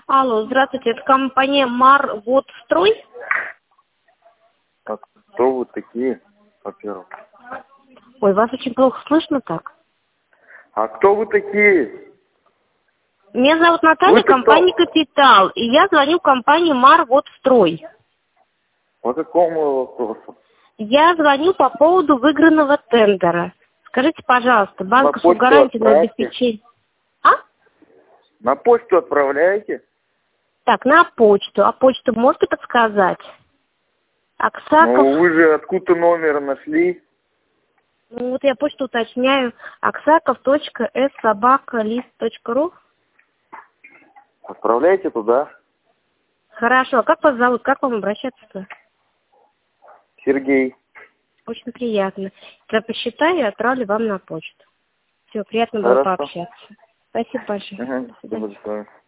Алло, здравствуйте, это компания Марводстрой? А кто вы такие, во-первых? Ой, вас очень плохо слышно так. А кто вы такие? Меня зовут Наталья, Вы-то компания кто? «Капитал», и я звоню в компанию Марводстрой. По какому вопросу? Я звоню по поводу выигранного тендера. Скажите, пожалуйста, банковскую почту гарантию на отправьте. обеспечение... А? На почту отправляете? Так, на почту. А почту можете подсказать? Аксаков... Ну, вы же откуда номер нашли? Ну, вот я почту уточняю. aksakov.s@list.ru. Отправляйте туда. Хорошо. А как вас зовут? Как вам обращаться-то? Сергей. Очень приятно. Я посчитаю и отправлю вам на почту. Все, приятно было Хорошо. пообщаться. Спасибо большое. Ага, До свидания. до свидания.